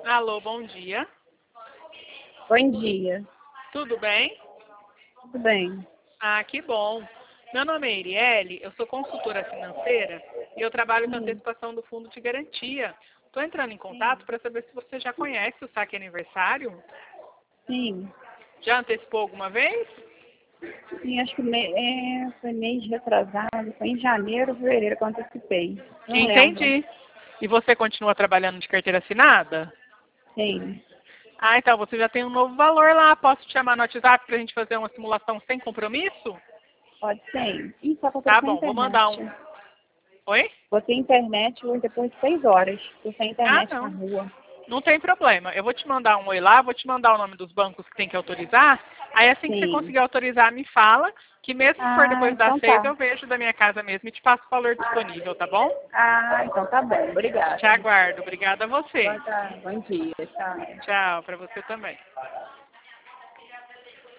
Alô, bom dia. Bom dia. Tudo bem? Tudo bem? Ah, que bom. Meu nome é Iriele, eu sou consultora financeira e eu trabalho com antecipação do fundo de garantia. Estou entrando em contato para saber se você já conhece o saque aniversário. Sim. Já antecipou alguma vez? Sim, acho que foi mês retrasado, foi em janeiro, fevereiro que eu antecipei. Não lembro. Entendi. E você continua trabalhando de carteira assinada? Sim. Ah, então você já tem um novo valor lá. Posso te chamar no WhatsApp para a gente fazer uma simulação sem compromisso? Pode ser. Ih, só que eu tô Tá sem bom, vou mandar um. internet. Oi? Botei internet hoje depois de 6 horas. Tô sem Ah, internet na não. rua. Não tem problema. Eu vou te mandar um oi lá, vou te mandar o nome dos bancos que tem que autorizar. Aí assim que você Sim. conseguir autorizar, me fala, que mesmo se for Ah, depois das então 6, tá. eu vejo da minha casa mesmo e te passo o valor disponível, tá bom? Ah, então tá bom. Te Obrigada. aguardo. Obrigada a você. Boa tarde. Bom dia. Tchau. Tchau, para você também.